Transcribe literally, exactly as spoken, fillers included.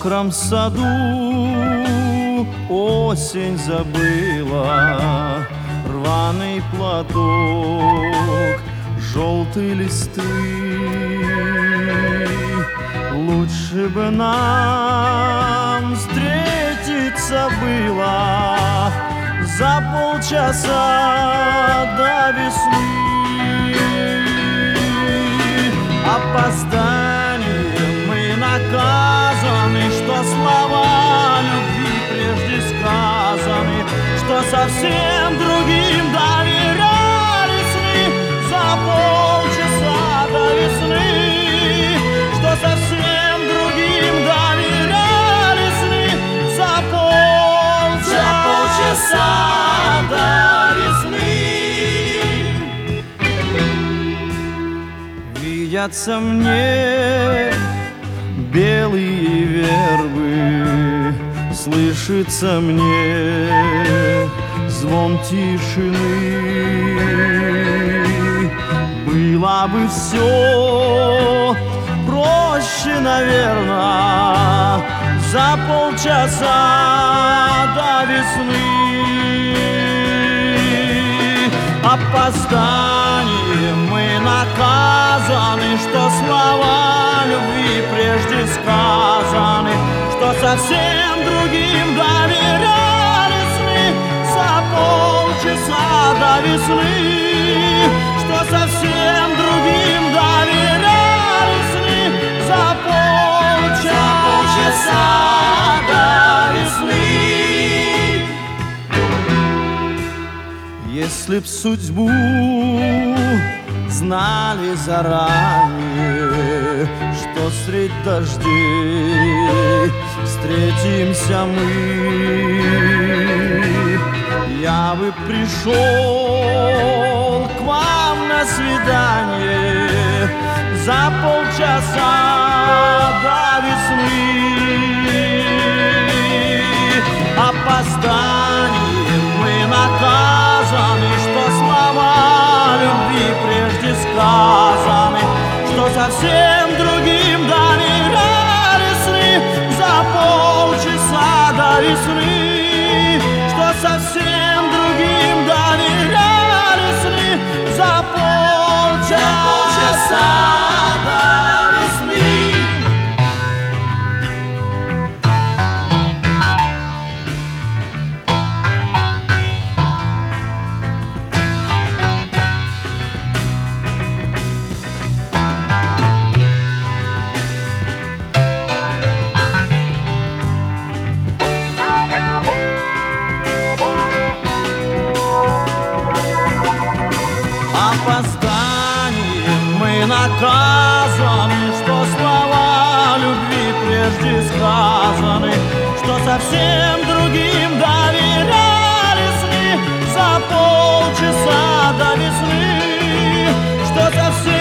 мокром саду осень забыла рваный платок, желтые листы. Лучше бы нам встретиться было за полчаса до весны. Опозданием мы наказаны, что слова любви прежде сказаны, что совсем другим доверяли сны за полчаса до весны, что совсем другим доверяли сны за полчаса, за полчаса до весны. Видятся мне белые вербы, слышится мне звон тишины. Было бы все проще, наверное, за полчаса до весны. Опозданием мы наказаны, что слова любви прежде сказаны, что совсем другим доверяли сны за полчаса до весны, что совсем другим доверяли сны за полчаса до весны. Если б судьбу знали заранее, что средь дождей встретимся мы, я бы пришел к вам на свидание за полчаса до весны. Опозданием мы наказаны, что слова любви прежде сказаны, что совсем другим доверяли сны за полчаса до весны, что совсем другим доверяли сны за полчаса до весны. Опозданием мы наказаны, что слова любви прежде сказаны, что совсем другим доверяли сны за полчаса до весны, что совсем